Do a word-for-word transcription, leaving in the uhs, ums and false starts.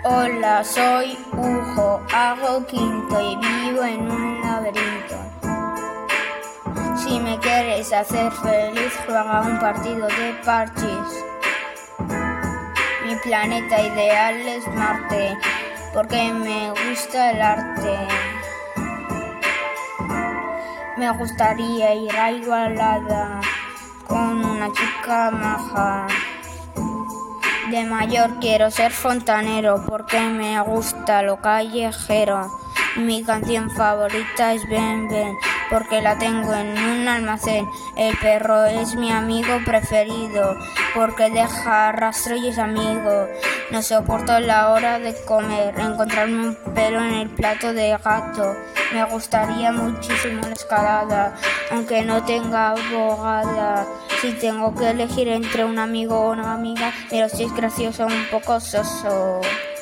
Hola, soy Hugo, hago quinto y vivo en un laberinto. Si me quieres hacer feliz, juega un partido de parchís. Mi planeta ideal es Marte, porque me gusta el arte. Me gustaría ir a Igualada con una chica maja. De mayor quiero ser fontanero porque me gusta lo callejero. Mi canción favorita es Ven Ven porque la tengo en un almacén. El perro es mi amigo preferido porque deja rastro y es amigo. No soporto la hora de comer, encontrarme un pelo en el plato de gato. Me gustaría muchísimo la escalada, aunque no tenga abogada. Si tengo que elegir entre un amigo o una amiga, pero si es gracioso un poco soso.